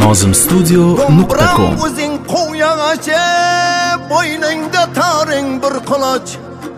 nozimstudio.com. O'zing qo'yag'acha bo'yningda taring bir quloch.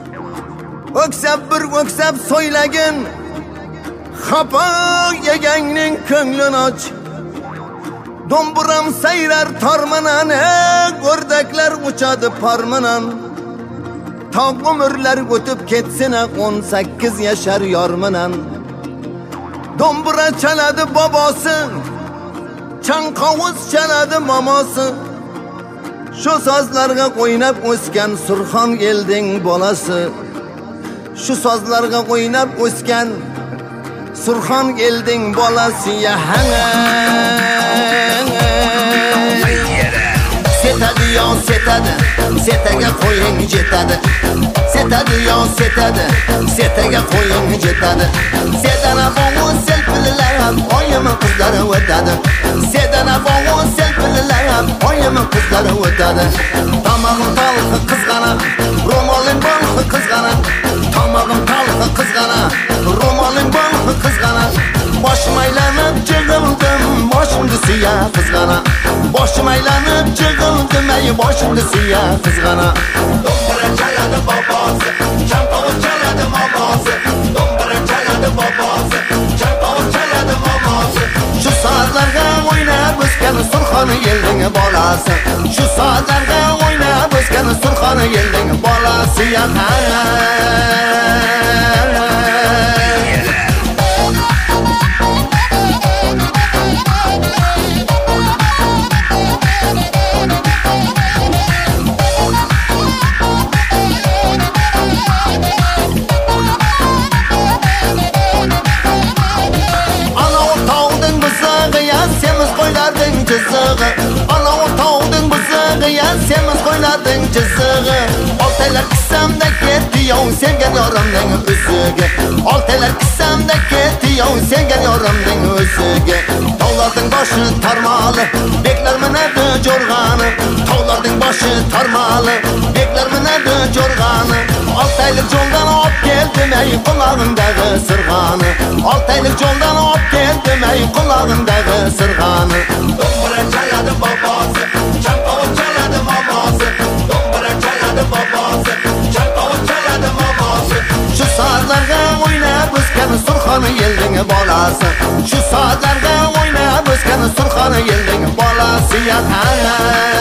O'ksab so'ylagin xafa yegangning ko'nglin och. Domburam sayrar tormanan, o'rdaklar uchadi parmanan. Tog' umrlar o'tib ketsin 18 yashar yormanan. Dombura chaladi bobosi, chanqovuz chaladi momosi. Shu sozlarga o'ynab o'sgan Surxon elding bolasi. Shu sozlarga o'ynab o'sgan Surxon elding bolasi ya hana. Setadi yo setadi, setaga qo'ying jetadi. Setadi yo setadi, setaga qo'ying jetadi. Sedana bo'g'u selpillar ham oyimi qizlari o'tadi. Sedana bo'g'u selpillar ham oyimi qizlari o'tadi. Tomog'im talxi qizg'ana, ro'molim bolxi qizg'ana. Tomog'im talxi qizg'ana, ro'molim bolxi qizg'ana. Boshim aylanib jig'ildim, boshimda siya qizg'ana. Boshim aylanib jig'ildim, ay boshimda siya qizg'ana. Dombura chaladi bobosi, chanqovuz chaladi momosi. Dombura chaladi bobosi, chanqovuz chaladi momosi. Shu soatlarga o'ynab o'sgan Surxon elding bolasi. Shu soatlarga o'ynab o'sgan Surxon elding bolasi ya qara. Ana tog'ding buzig'i, semiz qo'ylarding chizig'i. Oltaylar qissamda ketdi yo'q senga yorimning o'ziga. Oltaylar qissamda ketdi yo'q senga yorimning o'ziga. Tog'larding boshi tarmali, beklar minadi jo'rg'ani. Tog'larding boshi tarmali, beklar minadi jo'rg'ani. Oltaylik jo'ldan olib keldim ey qulog'imdagi sirg'ani. Oltaylik jo'ldan olib keldim ey qulog'imdagi sirg'ani. Dombura chaladi bobosi, chanqovuz chaladi momosi. Dombura chaladi bobosi, chanqovuz chaladi momosi. Shu soatlarga o'ynab o'sgan Surxon elding bolasi. Shu soatlarga o'ynab o'sgan Surxon elding bolasi ya qara.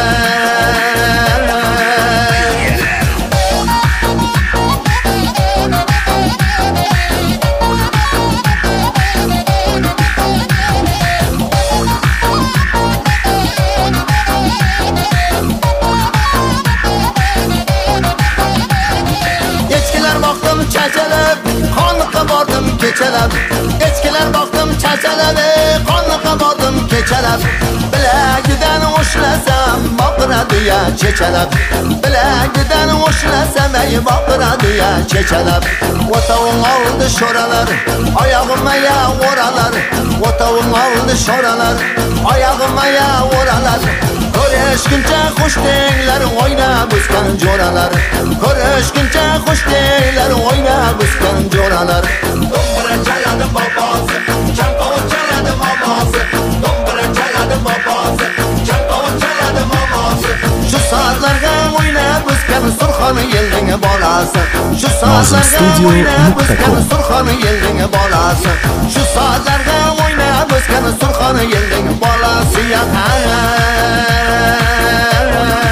Chachalab, qonliqqa bordim kechalab. Echkilar boqdim chachalab, qonliqqa bordim kechalab. Bilagidan ushlasam, boqiradi ya chechalab. Bilagidan ushlasam, ay boqiradi ya chechalab. O'tavim oldi sho'ralar, oyog'imga ya o'ralar. O'tavim oldi sho'ralar, oyog'imga ya o'ralar. Ko'rishguncha xushdinglar o'ynab o'sgan jo'ralar. Ko'rishguncha xushdinglar o'ynab o'sgan jo'ralar. Dombura chaladi bobosi, chanqovuz chaladi momosi. Dombura chaladi bobosi, chanqovuz chaladi momosi. Shu soatlarga o'ynab o'sgan Surxon elding bolasi. Shu soatlarga o'ynab o'sgan Surxon elding bolasi. Shu soatlarga o'ynab o'sgan Surxon elding bolasi ya qara.